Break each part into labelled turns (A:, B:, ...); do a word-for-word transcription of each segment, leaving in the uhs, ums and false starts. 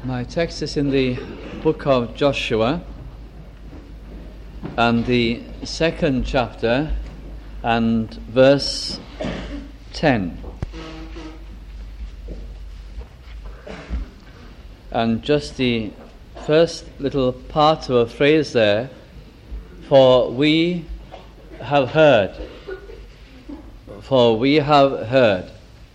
A: My text is in the book of Joshua and the second chapter and verse ten. And just the first little part of a phrase there, for we have heard. For we have heard.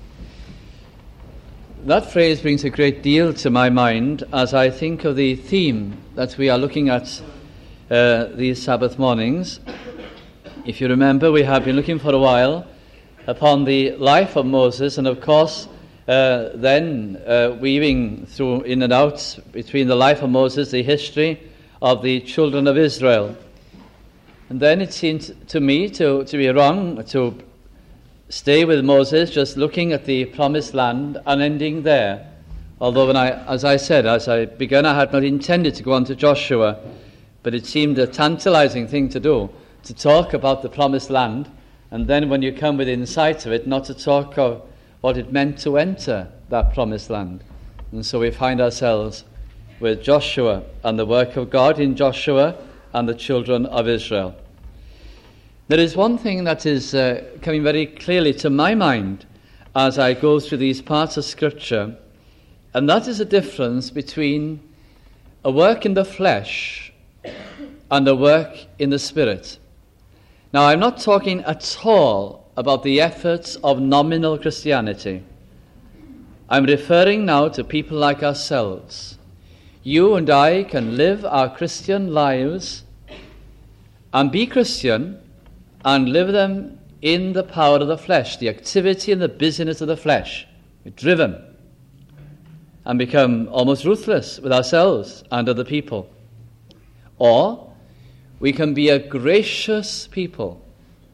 A: That phrase brings a great deal to my mind as I think of the theme that we are looking at uh, these Sabbath mornings. If you remember, we have been looking for a while upon the life of Moses, and of course uh, then uh, weaving through in and out between the life of Moses, the history of the children of Israel. And then it seemed to me to, to be wrong to stay with Moses, just looking at the promised land and ending there. Although, when I, as I said, as I began, I had not intended to go on to Joshua, but it seemed a tantalizing thing to do, to talk about the promised land, and then when you come within sight of it, not to talk of what it meant to enter that promised land. And so we find ourselves with Joshua and the work of God in Joshua and the children of Israel. There is one thing that is uh, coming very clearly to my mind as I go through these parts of Scripture, and that is a difference between a work in the flesh and a work in the Spirit. Now, I'm not talking at all about the efforts of nominal Christianity. I'm referring now to people like ourselves. You and I can live our Christian lives and be Christian and live them in the power of the flesh, the activity and the busyness of the flesh. We're driven and become almost ruthless with ourselves and other people. Or we can be a gracious people.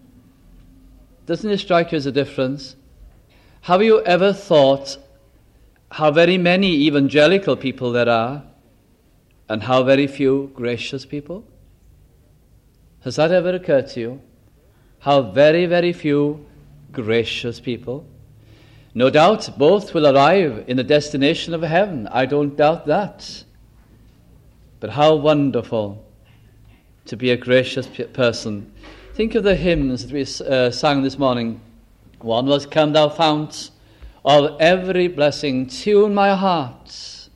A: Doesn't it strike you as a difference? Have you ever thought how very many evangelical people there are and how very few gracious people? Has that ever occurred to you? How very, very few gracious people. No doubt both will arrive in the destination of heaven. I don't doubt that. But how wonderful to be a gracious person. Think of the hymns that we uh, sang this morning. One was, "Come thou fount of every blessing, tune my heart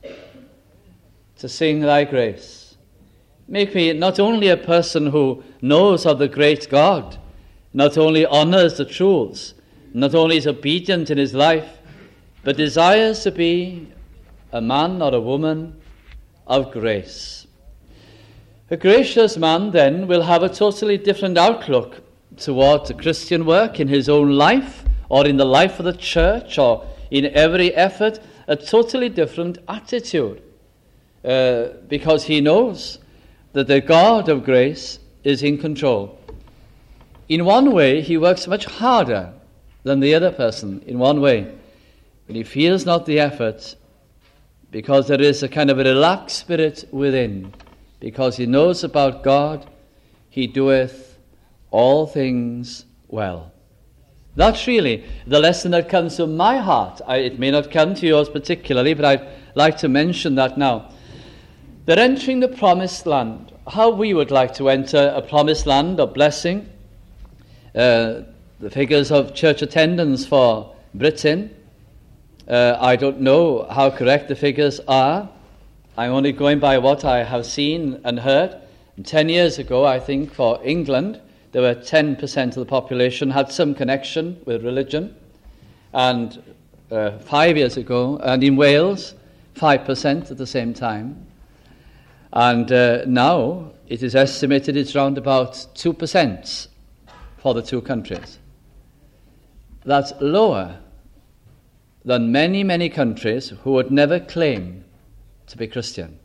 A: to sing thy grace. Make me not only a person who knows of the great God, not only honors the truths, not only is obedient in his life, but desires to be a man or a woman of grace." A gracious man, then, will have a totally different outlook toward the Christian work in his own life, or in the life of the church, or in every effort, a totally different attitude, uh, because he knows that the God of grace is in control. In one way, he works much harder than the other person, in one way. But he feels not the effort, because there is a kind of a relaxed spirit within. Because he knows about God, he doeth all things well. That's really the lesson that comes to my heart. I, it may not come to yours particularly, but I'd like to mention that now. They're entering the promised land. How we would like to enter a promised land of blessing. Uh, the figures of church attendance for Britain, uh, I don't know how correct the figures are. I'm only going by what I have seen and heard. And ten years ago, I think, for England, there were ten percent of the population had some connection with religion. And uh, five years ago, and in Wales, five percent at the same time. And uh, now it is estimated it's around about two percent for the two countries. That's lower than many, many countries who would never claim to be Christian.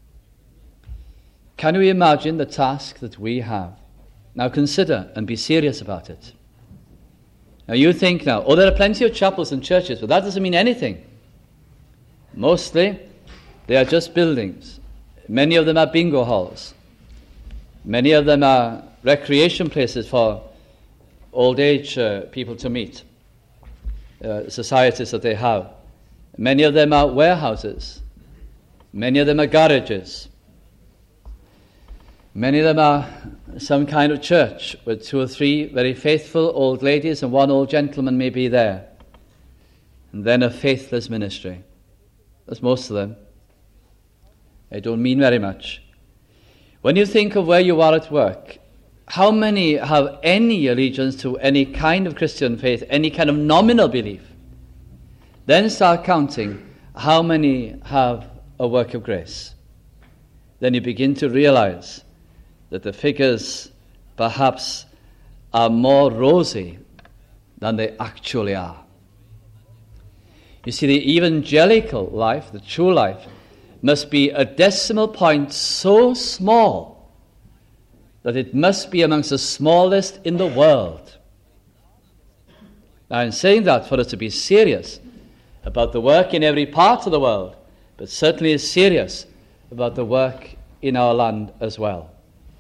A: Can you imagine the task that we have? Now consider and be serious about it. Now you think now, oh, there are plenty of chapels and churches, but that doesn't mean anything. Mostly, they are just buildings. Many of them are bingo halls. Many of them are recreation places for old age uh, people to meet, uh, societies that they have. Many of them are warehouses. Many of them are garages. Many of them are some kind of church with two or three very faithful old ladies and one old gentleman may be there. And then a faithless ministry. That's most of them. They don't mean very much. When you think of where you are at work, how many have any allegiance to any kind of Christian faith, any kind of nominal belief? Then start counting how many have a work of grace. Then you begin to realize that the figures perhaps are more rosy than they actually are. You see, the evangelical life, the true life, must be a decimal point so small that it must be amongst the smallest in the world. Now, I'm saying that for us to be serious about the work in every part of the world, but certainly is serious about the work in our land as well.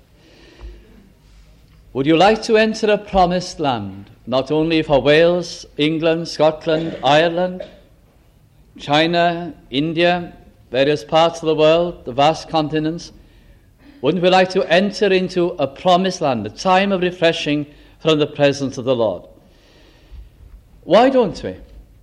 A: Would you like to enter a promised land, not only for Wales, England, Scotland, Ireland, China, India, various parts of the world, the vast continents? Wouldn't we like to enter into a promised land, a time of refreshing from the presence of the Lord? Why don't we?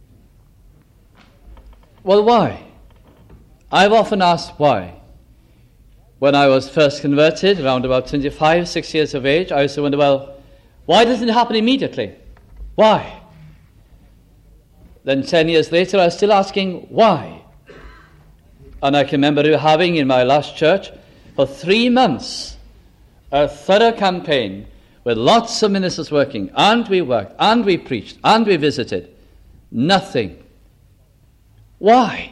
A: Well, why? I've often asked why. When I was first converted, around about twenty-five, six years of age, I used to wonder, well, why doesn't it happen immediately? Why? Then ten years later, I was still asking why. And I can remember having in my last church for three months a thorough campaign with lots of ministers working, and we worked, and we preached, and we visited. Nothing. Why?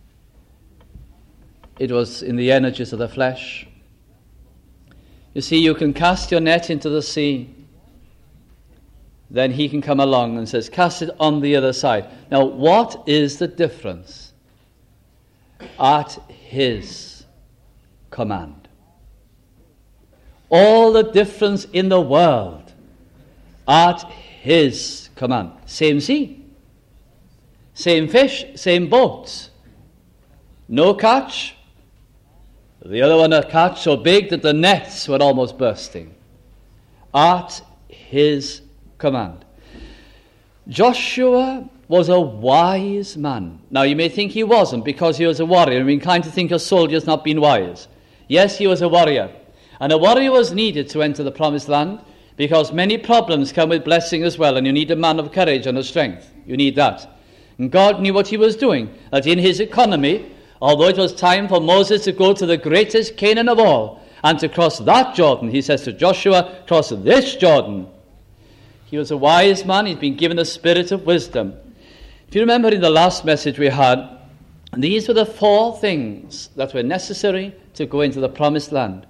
A: It was in the energies of the flesh. You see, you can cast your net into the sea. Then he can come along and says, cast it on the other side. Now, what is the difference? At his command. All the difference in the world at his command. Same sea. Same fish, same boats. No catch. The other one a catch so big that the nets were almost bursting. At his command. Joshua was a wise man. Now you may think he wasn't because he was a warrior. I'm inclined to think of soldiers not being wise. Yes, he was a warrior. And a warrior was needed to enter the promised land because many problems come with blessing as well, and you need a man of courage and of strength. You need that. And God knew what he was doing, that in his economy, although it was time for Moses to go to the greatest Canaan of all and to cross that Jordan, he says to Joshua, cross this Jordan. He was a wise man. He'd been given a spirit of wisdom. If you remember in the last message we had, these were the four things that were necessary to go into the promised land.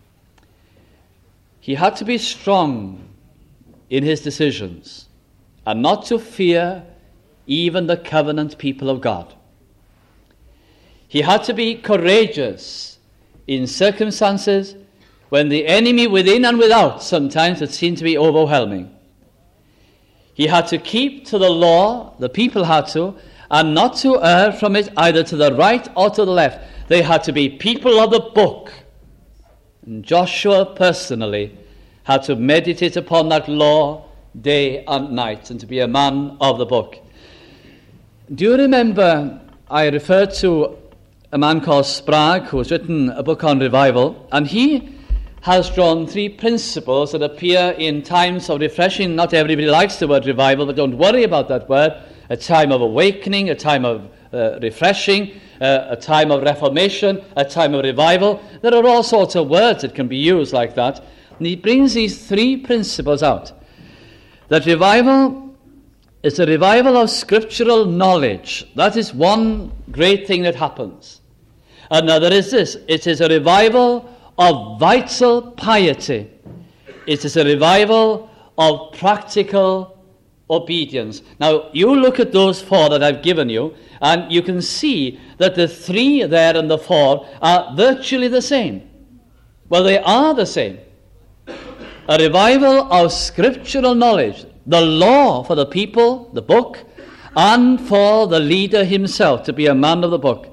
A: He had to be strong in his decisions and not to fear even the covenant people of God. He had to be courageous in circumstances when the enemy within and without sometimes it seemed to be overwhelming. He had to keep to the law, the people had to, and not to err from it either to the right or to the left. They had to be people of the book. And Joshua personally had to meditate upon that law day and night and to be a man of the book. Do you remember I referred to a man called Sprague who has written a book on revival, and he has drawn three principles that appear in times of refreshing. Not everybody likes the word revival, but don't worry about that word. A time of awakening, a time of uh, refreshing, uh, a time of reformation, a time of revival. There are all sorts of words that can be used like that. And he brings these three principles out. That revival is a revival of scriptural knowledge. That is one great thing that happens. Another is this. It is a revival of vital piety. It is a revival of practical obedience. Now, you look at those four that I've given you, and you can see that the three there and the four are virtually the same. Well, they are the same. A revival of scriptural knowledge, the law for the people, the book, and for the leader himself to be a man of the book.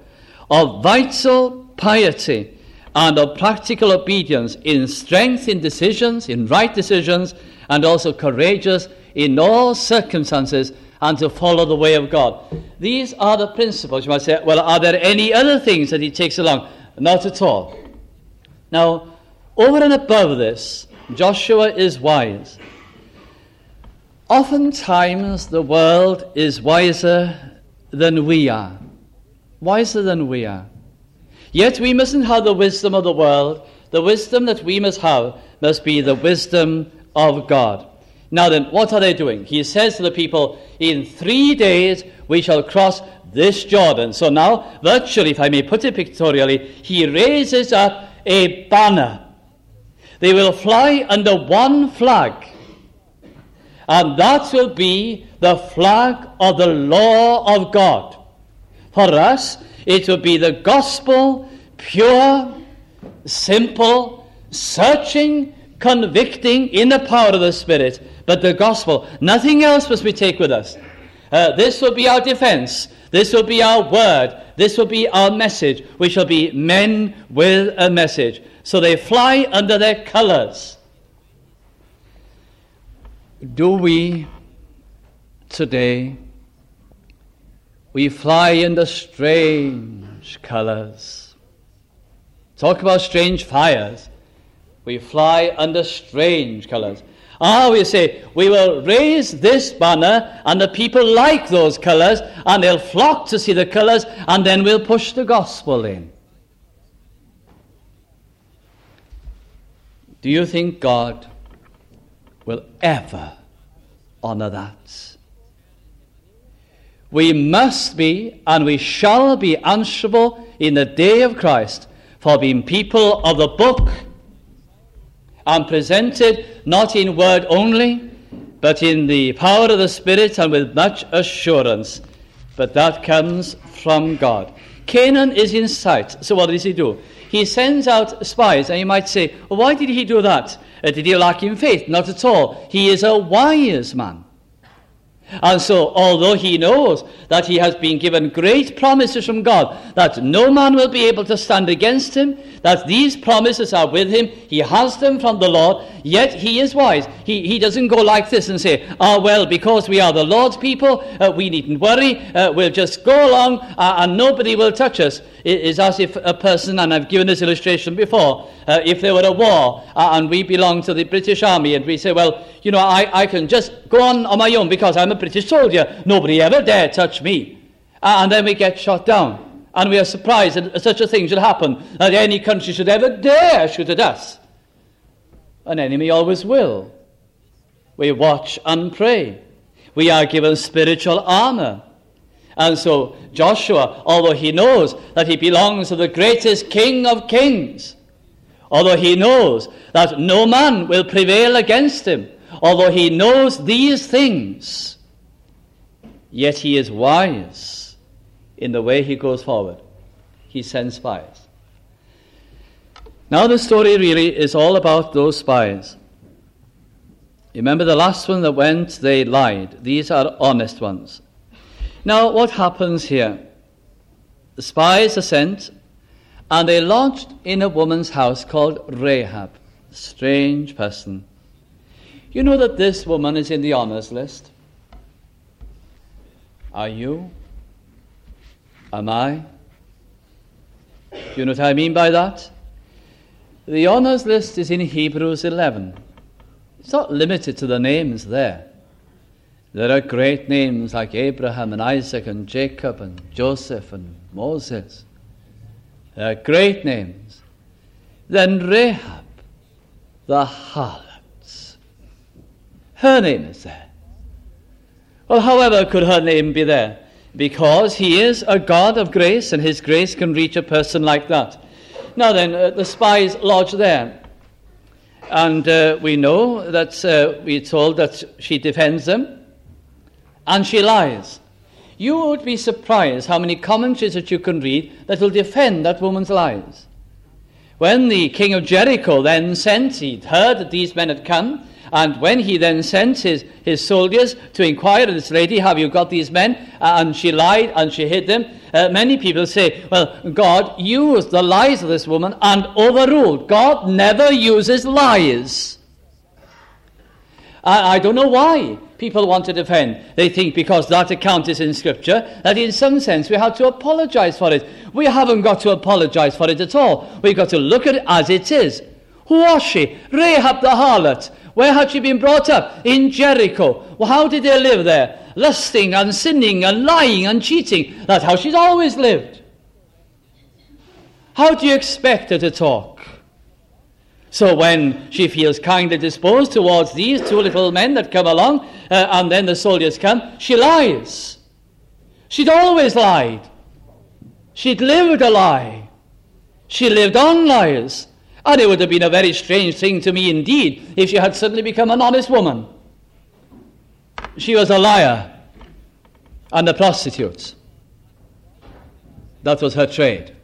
A: of vital piety and of practical obedience, in strength in decisions, in right decisions, and also courageous in all circumstances, and to follow the way of God. These are the principles. You might say, well, are there any other things that he takes along? Not at all. Now, over and above this, Joshua is wise. Oftentimes, the world is wiser than we are. Wiser than we are. Yet we mustn't have the wisdom of the world. The wisdom that we must have must be the wisdom of God. Now then, what are they doing? He says to the people, in three days we shall cross this Jordan. So now, virtually, if I may put it pictorially, he raises up a banner. They will fly under one flag. And that will be the flag of the law of God. For us, it will be the gospel, pure, simple, searching, convicting in the power of the Spirit, but the gospel. Nothing else must we take with us. Uh, this will be our defense. This will be our word. This will be our message. We shall be men with a message. So they fly under their colors. Do we today, we fly under strange colors? Talk about strange fires. We fly under strange colors. Ah, we say, we will raise this banner, and the people like those colors, and they'll flock to see the colors, and then we'll push the gospel in. Do you think God will ever honor that? We must be, and we shall be answerable in the day of Christ for being people of the book, and presented not in word only, but in the power of the Spirit and with much assurance. But that comes from God. Canaan is in sight. So what does he do? He sends out spies. And you might say, well, why did he do that? Uh, did he lack in faith? Not at all. He is a wise man. And so, although he knows that he has been given great promises from God, that no man will be able to stand against him, that these promises are with him, he has them from the Lord, yet he is wise. He, he doesn't go like this and say, ah, well, because we are the Lord's people, uh, we needn't worry, uh, we'll just go along uh, and nobody will touch us. It is as if a person, and I've given this illustration before, uh, if there were a war uh, and we belong to the British Army, and we say, well, you know, I, I can just go on on my own because I'm a British soldier. Nobody ever dare touch me. Uh, and then we get shot down. And we are surprised that such a thing should happen, that any country should ever dare shoot at us. An enemy always will. We watch and pray. We are given spiritual armor. And so Joshua, although he knows that he belongs to the greatest King of kings, although he knows that no man will prevail against him, although he knows these things, yet he is wise in the way he goes forward. He sends spies. Now the story really is all about those spies. Remember the last one that went, they lied. These are honest ones. Now what happens here? The spies are sent, and they lodged in a woman's house called Rahab. A strange person. You know that this woman is in the honors list? Are you? Am I? Do you know what I mean by that? The honors list is in Hebrews eleven. It's not limited to the names there. There are great names like Abraham and Isaac and Jacob and Joseph and Moses. There are great names. Then Rahab, the harlot. Her name is there. Well, however could her name be there? Because he is a God of grace, and his grace can reach a person like that. Now then, uh, the spies lodge there. And uh, we know that uh, we're told that she defends them, and she lies. You would be surprised how many commentaries that you can read that will defend that woman's lies. When the king of Jericho then sent, he'd heard that these men had come, And when he then sent his, his soldiers to inquire of this lady, have you got these men? Uh, and she lied and she hid them. Uh, many people say, well, God used the lies of this woman and overruled. God never uses lies. I, I don't know why people want to defend. They think because that account is in Scripture, that in some sense we have to apologize for it. We haven't got to apologize for it at all. We've got to look at it as it is. Who was she? Rahab the harlot. Where had she been brought up? In Jericho. Well, how did they live there? Lusting and sinning and lying and cheating. That's how she's always lived. How do you expect her to talk? So when she feels kindly disposed towards these two little men that come along, uh, and then the soldiers come, she lies. She'd always lied. She'd lived a lie. She lived on lies. And it would have been a very strange thing to me indeed if she had suddenly become an honest woman. She was a liar and a prostitute. That was her trade.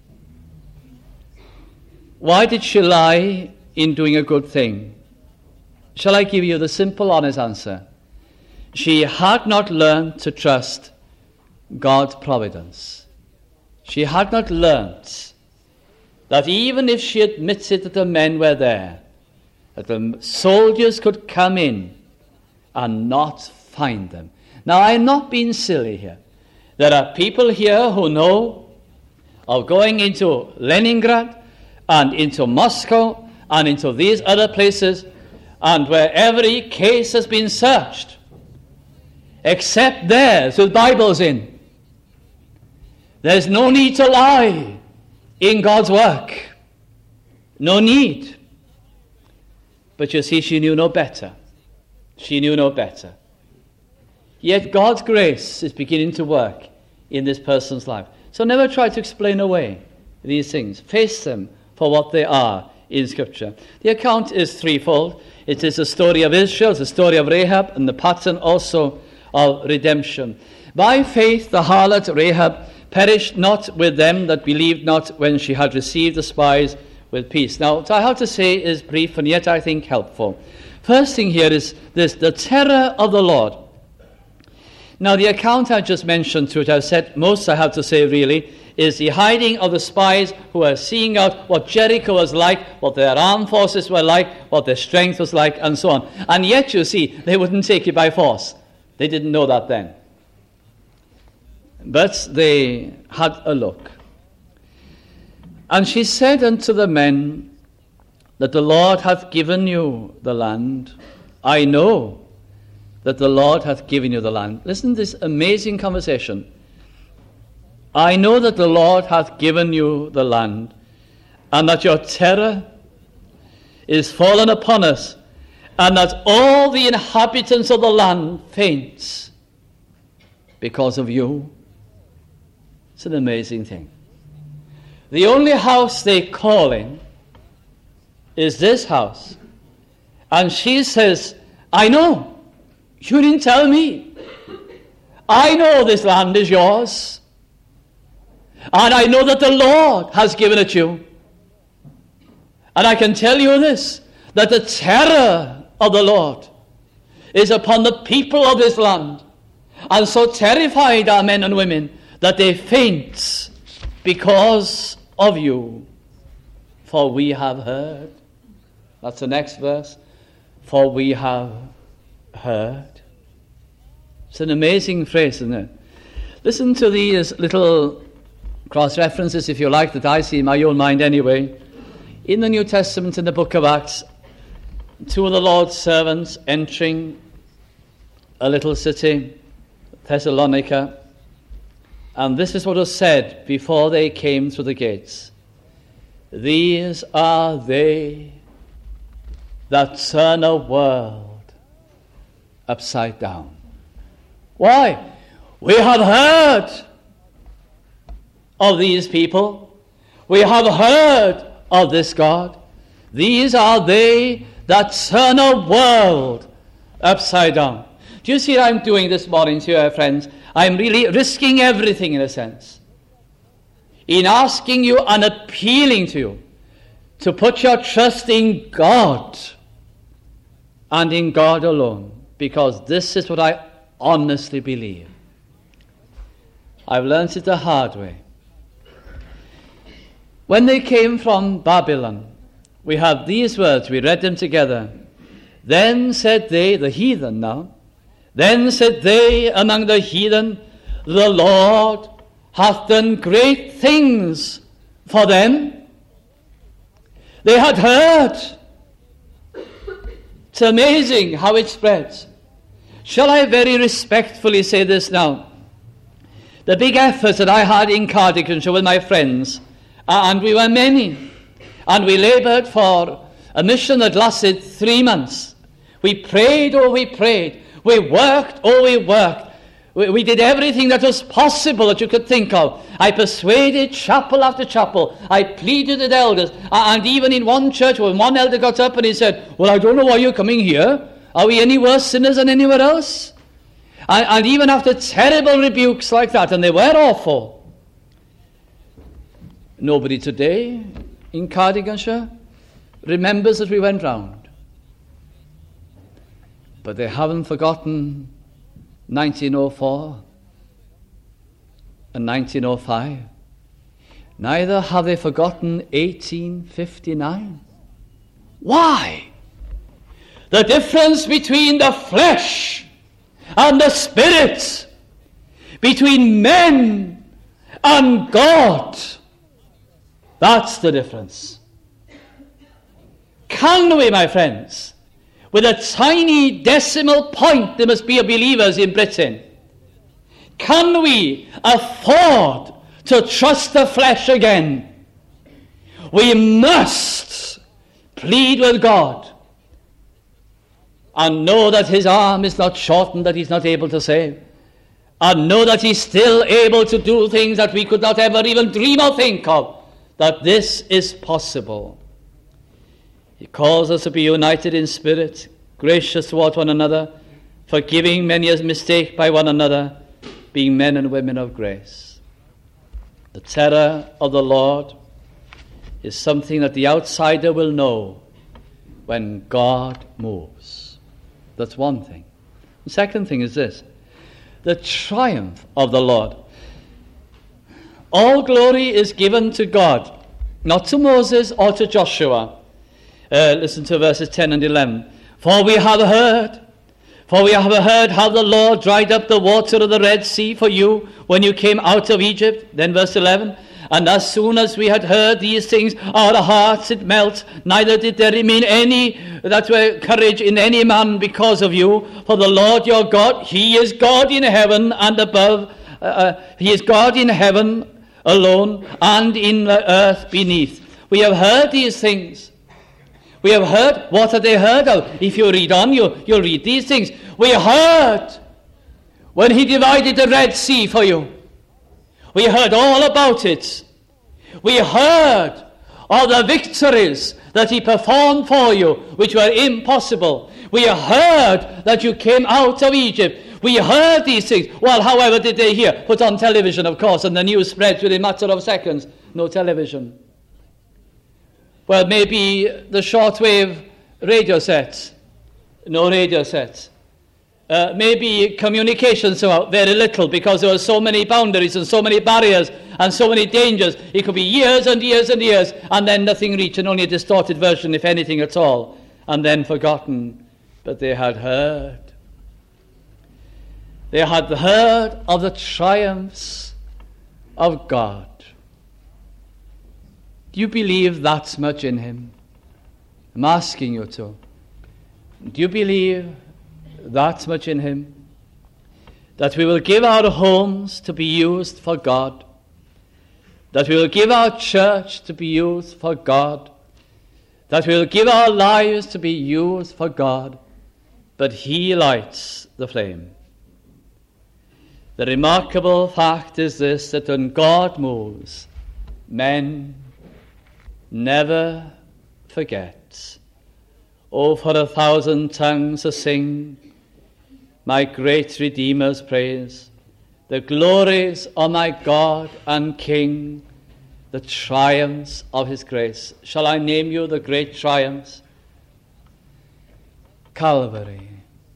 A: Why did she lie in doing a good thing? Shall I give you the simple, honest answer? She had not learned to trust God's providence. She had not learned that even if she admitted that the men were there, that the soldiers could come in and not find them. Now, I'm not being silly here. There are people here who know of going into Leningrad and into Moscow and into these other places, and where every case has been searched, except theirs with Bibles in. There's no need to lie in God's work. No need. But you see, she knew no better. She knew no better. Yet God's grace is beginning to work in this person's life. So never try to explain away these things. Face them for what they are in Scripture. The account is threefold. It is the story of Israel, it's the story of Rahab, and the pattern also of redemption. By faith the harlot Rahab perished not with them that believed not when she had received the spies with peace. Now, what I have to say is brief and yet I think helpful. First thing here is this, the terror of the Lord. Now, the account I just mentioned, to which I've said most I have to say really, is the hiding of the spies who are seeing out what Jericho was like, what their armed forces were like, what their strength was like, and so on. And yet, you see, they wouldn't take it by force. They didn't know that then. But they had a look. And she said unto the men, that the Lord hath given you the land. I know that the Lord hath given you the land. Listen to this amazing conversation. I know that the Lord hath given you the land, and that your terror is fallen upon us, and that all the inhabitants of the land faint because of you. It's an amazing thing. The only house they call in is this house. And she says, I know. You didn't tell me. I know this land is yours. And I know that the Lord has given it you. And I can tell you this, that the terror of the Lord is upon the people of this land. And so terrified are men and women that they faint because of you. For we have heard. That's the next verse. For we have heard. It's an amazing phrase, isn't it? Listen to these little cross-references, if you like, that I see in my own mind anyway. In the New Testament, in the book of Acts, two of the Lord's servants entering a little city, Thessalonica, and this is what was said before they came through the gates. These are they that turn a world upside down. Why? We have heard of these people. We have heard of this God. These are they that turn a world upside down. Do you see what I'm doing this morning, dear friends? I'm really risking everything in a sense, in asking you and appealing to you to put your trust in God and in God alone, because this is what I honestly believe. I've learned it the hard way. When they came from Babylon, we have these words, we read them together. Then said they, the heathen now, then said they among the heathen, the Lord hath done great things for them. They had heard. It's amazing how it spreads. Shall I very respectfully say this now? The big efforts that I had in Cardiganshire with my friends, and we were many, and we laboured for a mission that lasted three months. We prayed, oh we prayed. We worked, oh we worked. We, we did everything that was possible that you could think of. I persuaded chapel after chapel. I pleaded with elders. And even in one church, when one elder got up and he said, well, I don't know why you're coming here. Are we any worse sinners than anywhere else? And, and even after terrible rebukes like that, and they were awful, nobody today in Cardiganshire remembers that we went round. But they haven't forgotten nineteen oh four and nineteen oh five. Neither have they forgotten eighteen fifty-nine. Why? The difference between the flesh and the spirit, between men and God, that's the difference. Can we, my friends, with a tiny decimal point there must be of believers in Britain, can we afford to trust the flesh again? We must plead with God and know that his arm is not shortened, that he's not able to save, and know that he's still able to do things that we could not ever even dream or think of, that this is possible. He calls us to be united in spirit, gracious toward one another, forgiving many a mistake by one another, being men and women of grace. The terror of the Lord is something that the outsider will know when God moves. That's one thing. The second thing is this: the triumph of the Lord. All glory is given to God, not to Moses or to Joshua. Uh, listen to verses ten and eleven. For we have heard, for we have heard how the Lord dried up the water of the Red Sea for you when you came out of Egypt. Then verse eleven. And as soon as we had heard these things, our hearts did melt, neither did there remain any that were courage in any man because of you. For the Lord your God, he is God in heaven and above. Uh, uh, he is God in heaven alone and in the earth beneath. We have heard these things. We have heard. What have they heard of? If you read on, you, you'll read these things. We heard when he divided the Red Sea for you. We heard all about it. We heard of the victories that he performed for you, which were impossible. We heard that you came out of Egypt. We heard these things. Well, however did they hear? Put on television, of course, and the news spreads within a matter of seconds. No television. Well, maybe the shortwave radio sets. No radio sets. Uh, maybe communication somehow, very little, because there were so many boundaries and so many barriers and so many dangers. It could be years and years and years, and then nothing reached, and only a distorted version, if anything at all, and then forgotten. But they had heard. They had heard of the triumphs of God. Do you believe that much in him? I'm asking you to. Do you believe that much in him? That we will give our homes to be used for God. That we will give our church to be used for God. That we will give our lives to be used for God. But he lights the flame. The remarkable fact is this, that when God moves, men never forget. Oh, for a thousand tongues to sing my great Redeemer's praise, the glories of my God and King, the triumphs of his grace. Shall I name you the great triumphs? Calvary.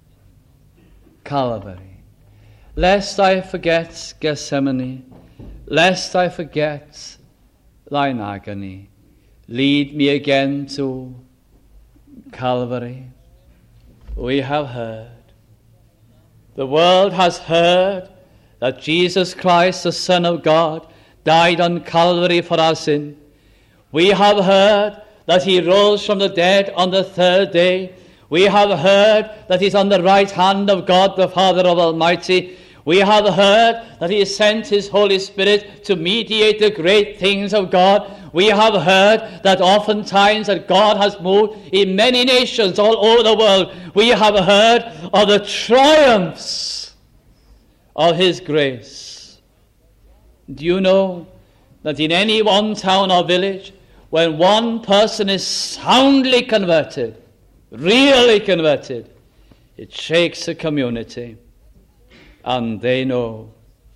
A: Calvary. Lest I forget Gethsemane, lest I forget thine agony, lead me again to Calvary. We have heard, the world has heard, that Jesus Christ, the Son of God, died on Calvary for our sin. We have heard that he rose from the dead on the third day. We have heard that he's on the right hand of God, the Father of Almighty. We have heard that he sent his Holy Spirit to mediate the great things of God. We have heard that oftentimes that God has moved in many nations all over the world. We have heard of the triumphs of his grace. Do you know that in any one town or village, when one person is soundly converted, really converted, it shakes the community, and they know.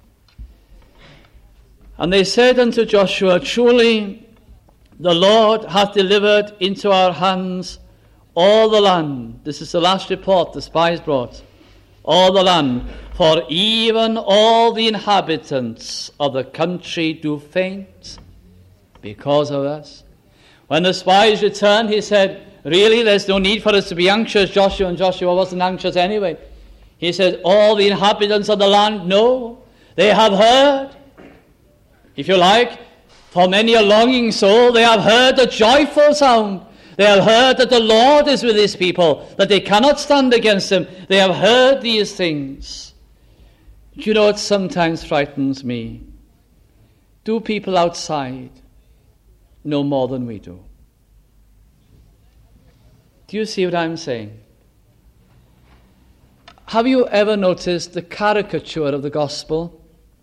A: And they said unto Joshua, truly the Lord hath delivered into our hands all the land. This is the last report the spies brought. All the land, for even all the inhabitants of the country do faint because of us. When the spies returned, he said, really, there's no need for us to be anxious, Joshua. And Joshua wasn't anxious anyway. He said, all the inhabitants of the land know. They have heard. If you like, for many a longing soul, they have heard the joyful sound. They have heard that the Lord is with his people, that they cannot stand against him. They have heard these things. Do you know what sometimes frightens me? Do people outside know more than we do? Do you see what I'm saying? Have you ever noticed the caricature of the gospel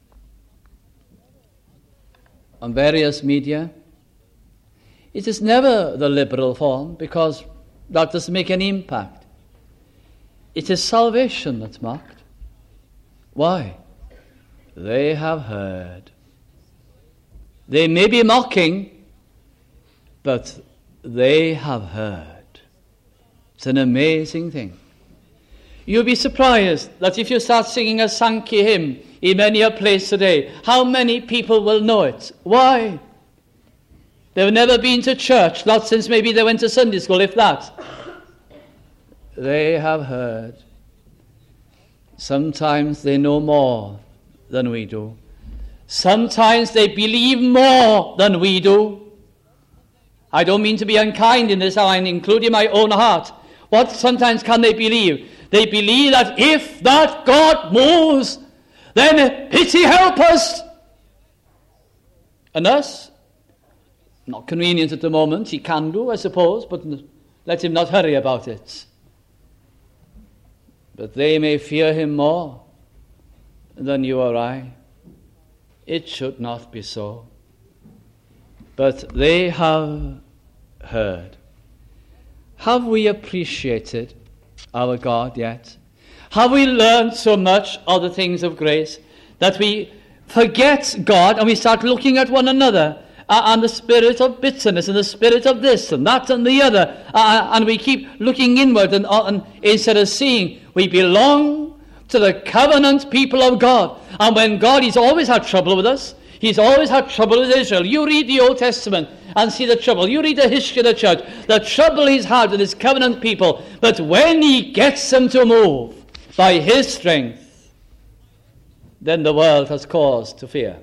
A: on various media? It is never the liberal form, because that doesn't make any impact. It is salvation that's mocked. Why? They have heard. They may be mocking, but they have heard. It's an amazing thing. You'll be surprised that if you start singing a Sankey hymn in many a place today, how many people will know it. Why? They've never been to church, not since maybe they went to Sunday school, if that. They have heard. Sometimes they know more than we do. Sometimes they believe more than we do. I don't mean to be unkind in this, I'm including my own heart. What sometimes can they believe? They believe that if that God moves, then pity help us. And us? Not convenient at the moment. He can do, I suppose, but let him not hurry about it. But they may fear him more than you or I. It should not be so. But they have heard. Have we appreciated our God yet? Have we learned so much of the things of grace that we forget God and we start looking at one another uh, and the spirit of bitterness and the spirit of this and that and the other, uh, and we keep looking inward and, uh, and instead of seeing we belong to the covenant people of God. And when God, he's always had trouble with us. He's always had trouble with Israel. You read the Old Testament and see the trouble. You read the history of the church, the trouble he's had with his covenant people. But when he gets them to move by his strength, then the world has cause to fear.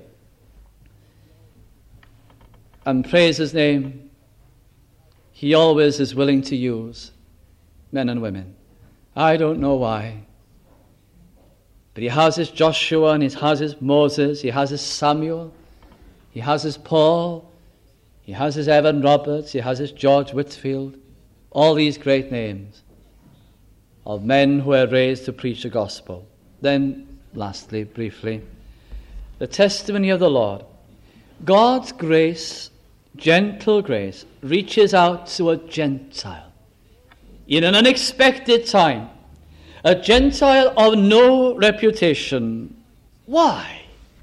A: And praise his name, he always is willing to use men and women. I don't know why. But he has his Joshua and he has his Moses, he has his Samuel, he has his Paul, he has his Evan Roberts, he has his George Whitfield, all these great names of men who were raised to preach the gospel. Then, lastly, briefly, the testimony of the Lord. God's grace, gentle grace, reaches out to a Gentile in an unexpected time. A Gentile of no reputation. Why?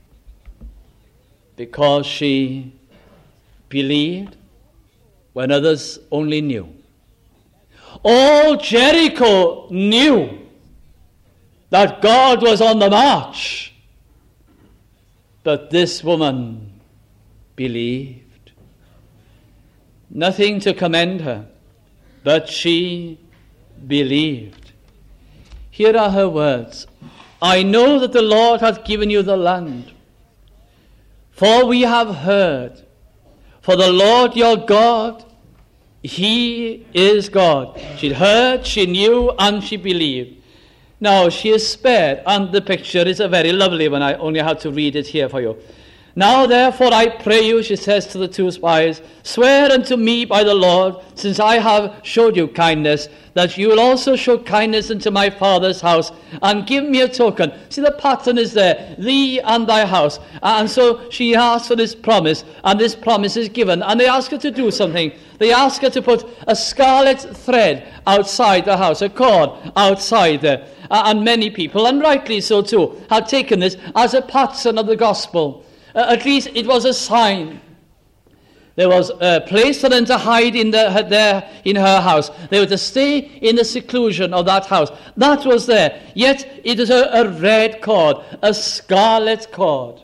A: Because she believed when others only knew. All Jericho knew that God was on the march. But this woman believed. Nothing to commend her, but she believed. Here are her words. I know that the Lord hath given you the land, for we have heard, for the Lord your God, he is God. She'd heard, she knew, and she believed. Now she is spared, and the picture is a very lovely one. I only have to read it here for you. Now therefore I pray you, she says to the two spies, swear unto me by the Lord, since I have showed you kindness, that you will also show kindness unto my father's house, and give me a token. See, the pattern is there, thee and thy house. And so she asks for this promise, and this promise is given. And they ask her to do something. They ask her to put a scarlet thread outside the house, a cord outside there. And many people, and rightly so too, have taken this as a pattern of the gospel. Uh, at least it was a sign. There was a place for them to hide in the, there in her house. They were to stay in the seclusion of that house. That was there. Yet it is a, a red cord, a scarlet cord.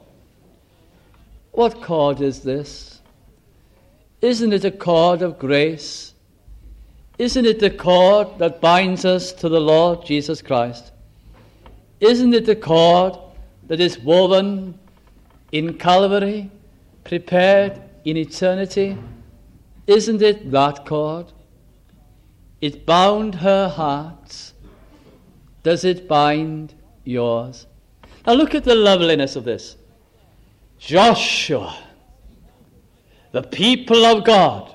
A: What cord is this? Isn't it a cord of grace? Isn't it the cord that binds us to the Lord Jesus Christ? Isn't it the cord that is woven in Calvary, prepared in eternity? Isn't it that cord? It bound her heart. Does it bind yours? Now look at the loveliness of this. Joshua, the people of God,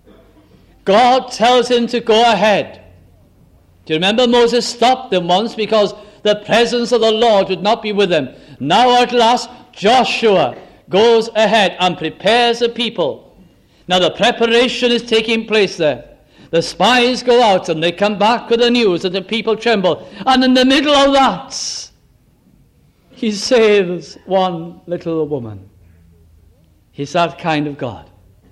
A: God tells him to go ahead. Do you remember Moses stopped them once because the presence of the Lord would not be with them? Now at last Joshua goes ahead and prepares the people. Now the preparation is taking place there. The spies go out and they come back with the news and the people tremble. And in the middle of that, he saves one little woman. He's that kind of God.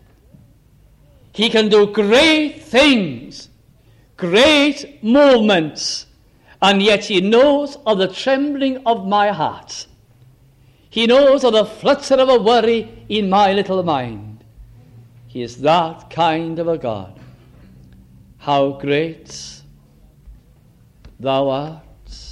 A: He can do great things, great movements, and yet he knows of the trembling of my heart. He knows of the flutter of a worry in my little mind. He is that kind of a God. How great thou art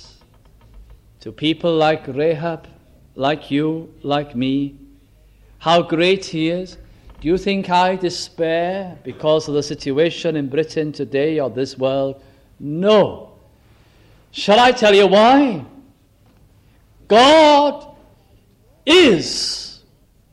A: to people like Rahab, like you, like me. How great he is. Do you think I despair because of the situation in Britain today or this world? No. Shall I tell you why? God is.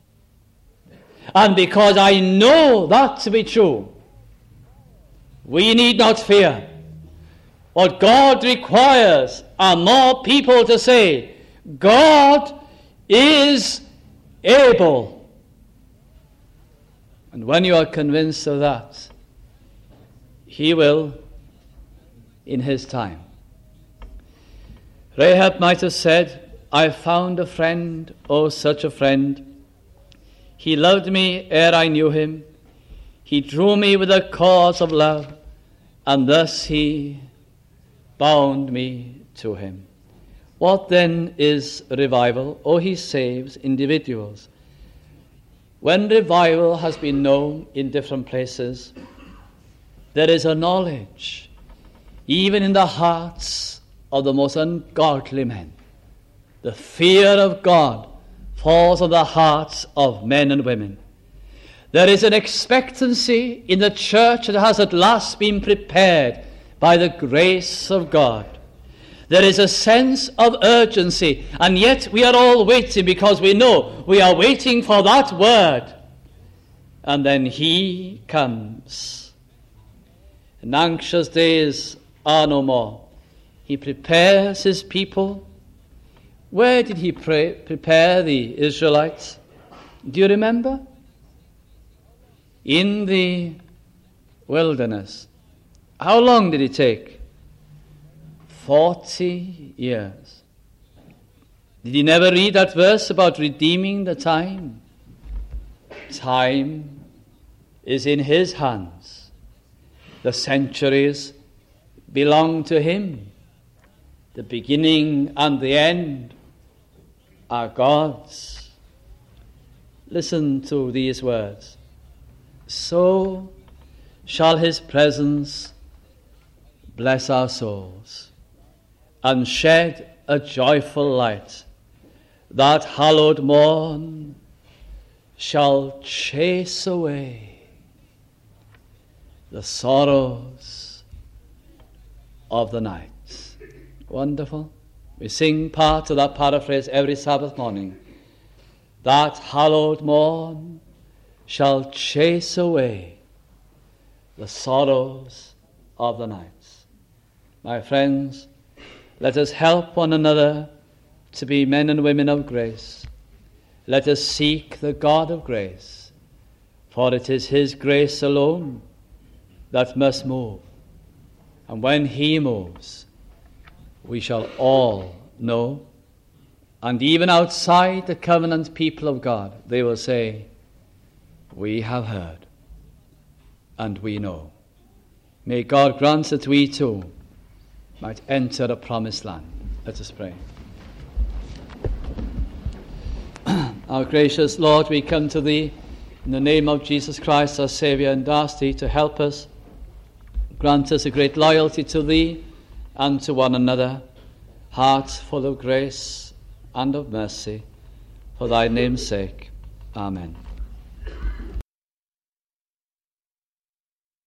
A: And because I know that to be true, we need not fear. What God requires are more people to say, God is able. And when you are convinced of that, he will in his time. Rahab might have said, I found a friend, oh such a friend. He loved me ere I knew him. He drew me with the cords of love, and thus he bound me to him. What then is revival? Oh, he saves individuals. When revival has been known in different places, there is a knowledge, even in the hearts of the most ungodly men. The fear of God falls on the hearts of men and women. There is an expectancy in the church that has at last been prepared by the grace of God. There is a sense of urgency, and yet we are all waiting because we know we are waiting for that word. And then he comes. And anxious days are no more. He prepares his people. Where did he pray, prepare the Israelites? Do you remember? In the wilderness. How long did it take? Forty years. Did you never read that verse about redeeming the time? Time is in his hands. The centuries belong to him. The beginning and the end are God's. Listen to these words. So shall his presence bless our souls and shed a joyful light. That hallowed morn shall chase away the sorrows of the night. Wonderful. We sing part of that paraphrase every Sabbath morning. That hallowed morn shall chase away the sorrows of the night. My friends, let us help one another to be men and women of grace. Let us seek the God of grace, for it is his grace alone that must move. And when he moves, we shall all know. And even outside the covenant people of God, they will say, we have heard and we know. May God grant that we too might enter a promised land. Let us pray. Our gracious Lord, we come to thee in the name of Jesus Christ, our Saviour, and ask thee to help us. Grant us a great loyalty to thee and to one another, hearts full of grace and of mercy, for thy name's sake. Amen.